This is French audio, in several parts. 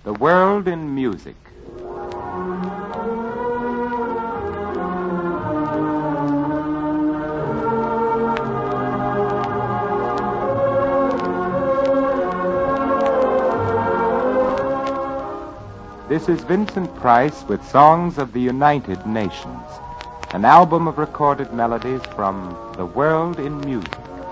The World in Music. This is Vincent Price with Songs of the United Nations, an album of recorded melodies from The World in Music.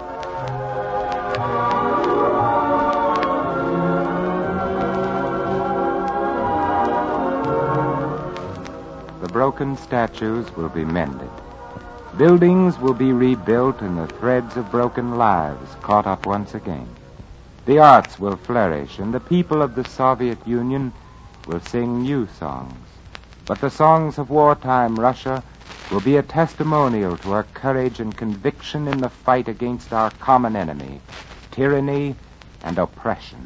The broken statues will be mended. Buildings will be rebuilt and the threads of broken lives caught up once again. The arts will flourish and the people of the Soviet Union will sing new songs. But the songs of wartime Russia will be a testimonial to our courage and conviction in the fight against our common enemy, tyranny and oppression.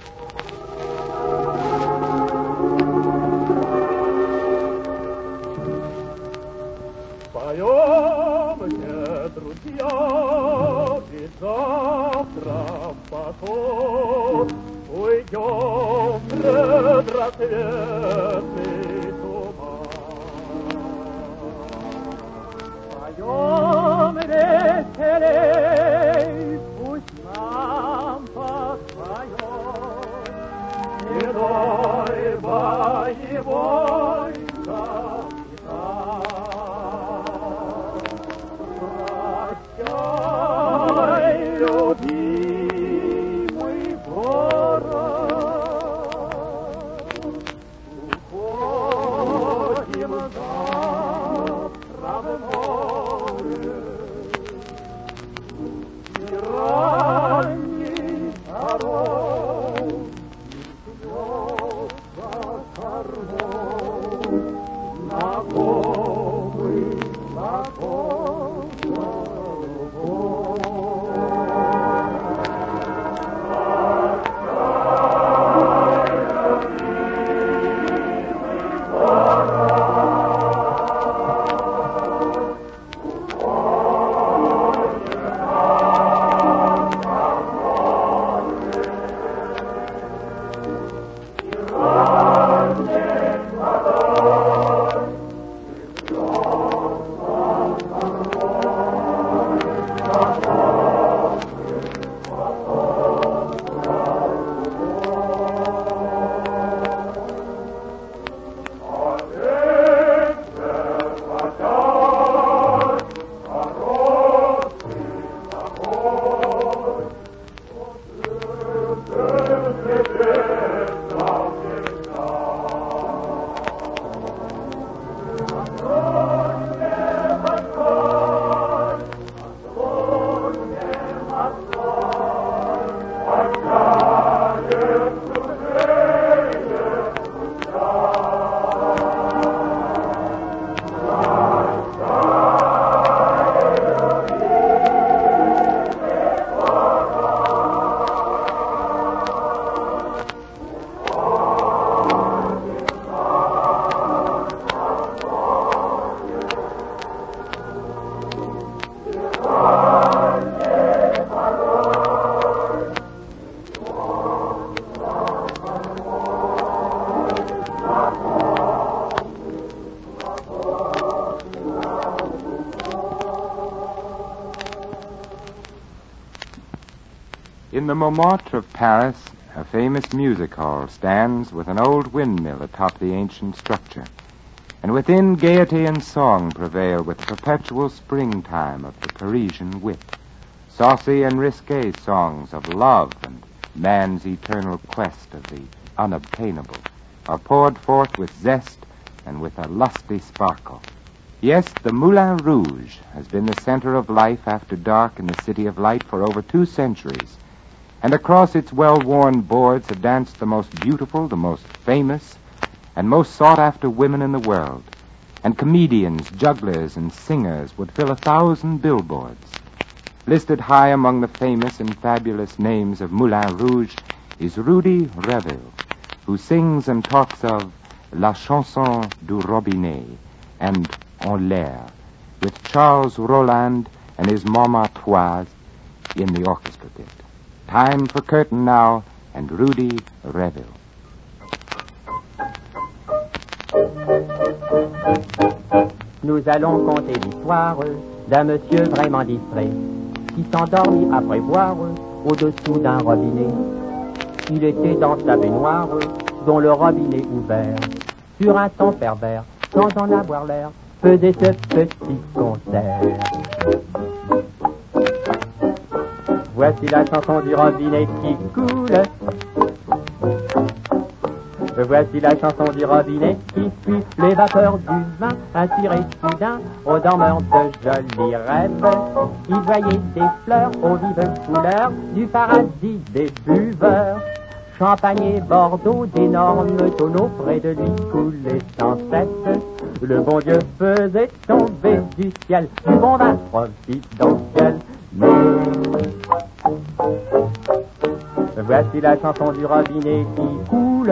In the Montmartre of Paris, a famous music hall stands with an old windmill atop the ancient structure. And within, gaiety and song prevail with the perpetual springtime of the Parisian wit. Saucy and risque songs of love and man's eternal quest of the unobtainable are poured forth with zest and with a lusty sparkle. Yes, the Moulin Rouge has been the center of life after dark in the City of Light for over 2 centuries. And across its well-worn boards have danced the most beautiful, the most famous, and most sought-after women in the world. And comedians, jugglers, and singers would fill 1,000 billboards. Listed high among the famous and fabulous names of Moulin Rouge is Rudy Reville, who sings and talks of La Chanson du Robinet and En l'air, with Charles Roland and his Montmartroise in the orchestra pit. Time for curtain now, and Rudy Reville. Nous allons conter l'histoire d'un monsieur vraiment distrait qui s'endormit après boire au-dessous d'un robinet. Il était dans sa baignoire dont le robinet ouvert, sur un ton pervers, sans en avoir l'air, faisait ce petit concert. Voici la chanson du robinet qui coule. Voici la chanson du robinet qui fuit les vapeurs du vin, inspiré soudain aux dormeurs de jolis rêves. Il voyait des fleurs aux vives couleurs du paradis des buveurs. Champagne et Bordeaux, d'énormes tonneaux près de lui coulaient sans cesse. Le bon Dieu faisait tomber du ciel du bon vin providentiel. Mais voici la chanson du robinet qui coule.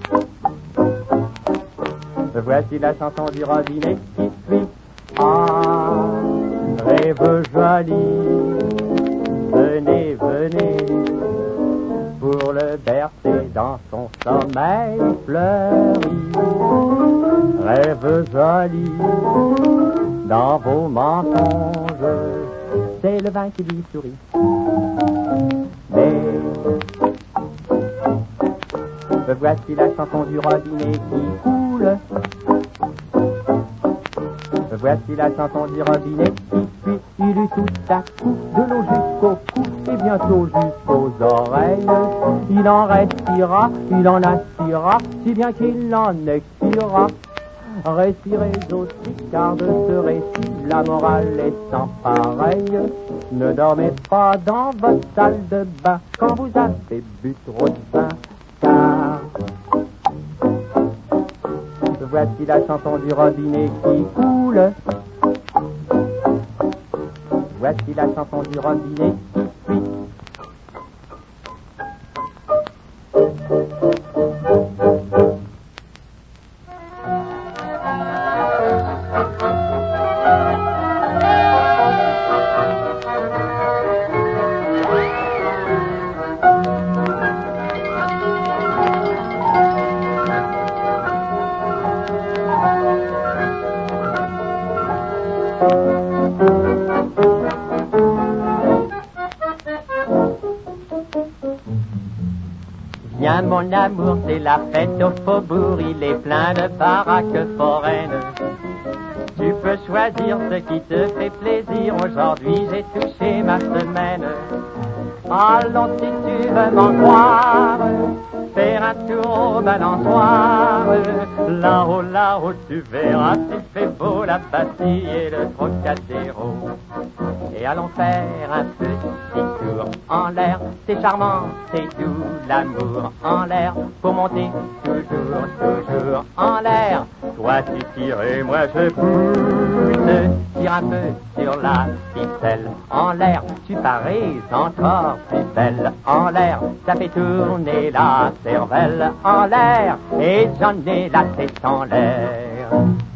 Voici la chanson du robinet qui suit. Ah, rêve joli, venez, venez, pour le bercer dans son sommeil fleuri. Rêve joli, dans vos mensonges, c'est le vin qui lui sourit. Mais voici la chanson du robinet qui coule. Voici la chanson du robinet qui fuit. Il eut tout à coup de l'eau jusqu'au cou et bientôt jusqu'aux oreilles. Il en respira, il en aspira, si bien qu'il en expira. Respirez aussi, car de ce récit, la morale est sans pareil. Ne dormez pas dans votre salle de bain quand vous avez bu trop de vin, car voici la chanson du robinet qui coule. Voici la chanson du robinet qui fuit. Viens mon amour, c'est la fête au faubourg, il est plein de baraques foraines. Tu peux choisir ce qui te fait plaisir, aujourd'hui j'ai touché ma semaine. Allons si tu veux m'en croire, faire un tour au balançoire. Là-haut, là-haut, tu verras, s'il fait beau, la Bastille et le Trocadéro. Et allons faire un petit tour en l'air, c'est charmant, c'est doux, l'amour en l'air, pour monter toujours, toujours en l'air. Toi tu tires et moi je pousse, tire un peu sur la ficelle en l'air, tu parais encore plus belle en l'air, ça fait tourner la cervelle en l'air, et j'en ai la tête en l'air.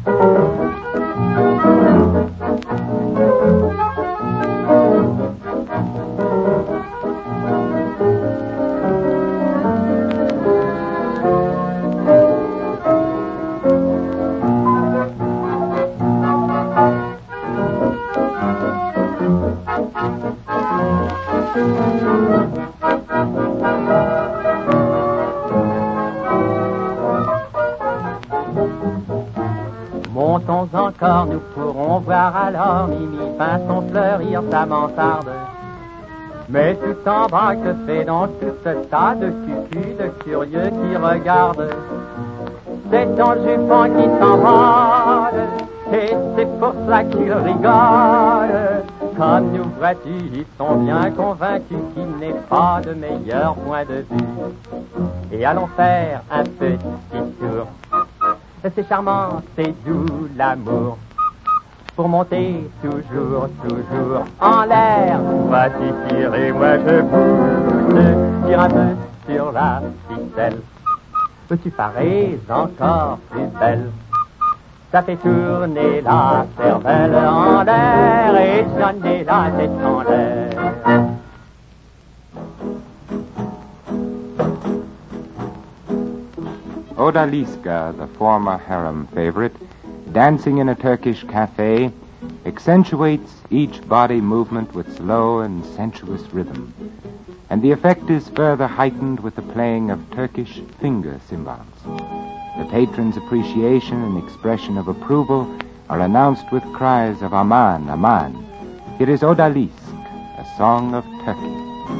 Montons encore, nous pourrons voir alors Mimi Pinson fleurir sa mansarde. Mais tout en bas, que fait donc tout ce tas de cucus, de curieux qui regardent? C'est ton jupon qui s'envole, et c'est pour ça qu'ils rigolent. Comme nous vois-tu, ils sont bien convaincus qu'il n'est pas de meilleur point de vue. Et allons faire un petit tour. C'est charmant, c'est doux l'amour, pour monter toujours, toujours en l'air. Vas-y tirer, moi je pousse, tire un peu sur la ficelle. Tu parais encore plus belle, ça fait tourner la cervelle en l'air, et j'en ai la tête en l'air. Odalisca, the former harem favorite, dancing in a Turkish cafe accentuates each body movement with slow and sensuous rhythm, and the effect is further heightened with the playing of Turkish finger cymbals. The patron's appreciation and expression of approval are announced with cries of Aman, Aman. It is Odalisk, a song of Turkey.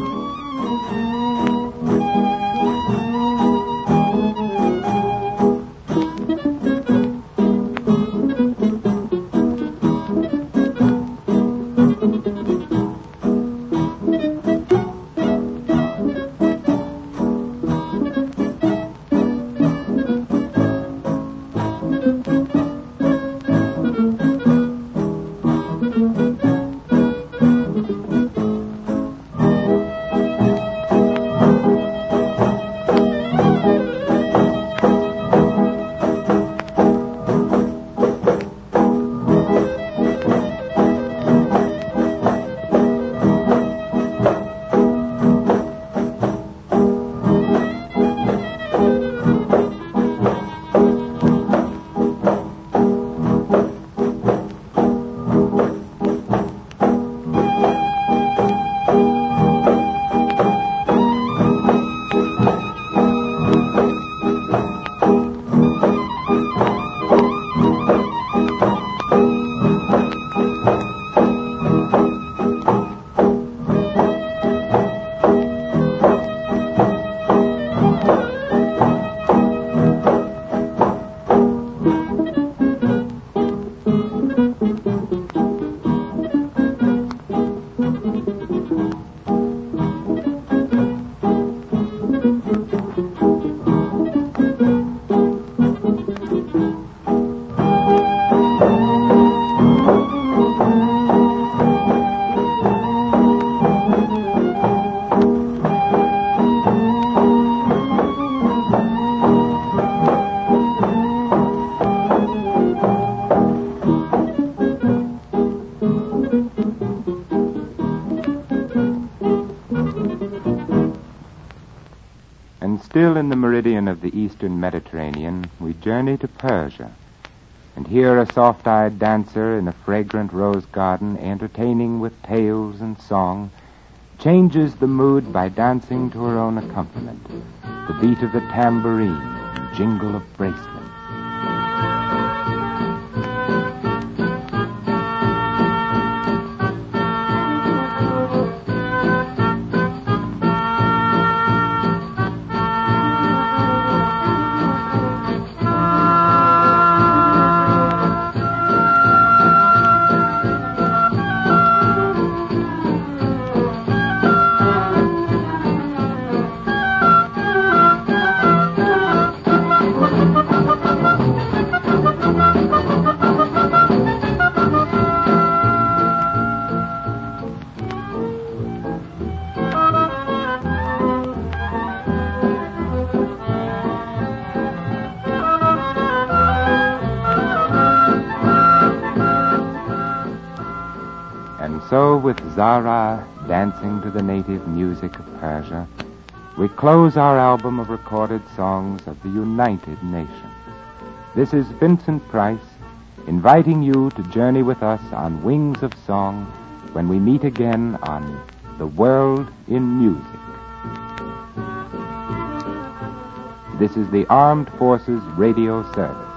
Still in the meridian of the eastern Mediterranean, we journey to Persia. And here a soft-eyed dancer in a fragrant rose garden, entertaining with tales and song, changes the mood by dancing to her own accompaniment, the beat of the tambourine and jingle of bracelets. So, with Zara dancing to the native music of Persia, we close our album of recorded songs of the United Nations. This is Vincent Price, inviting you to journey with us on Wings of Song when we meet again on The World in Music. This is the Armed Forces Radio Service.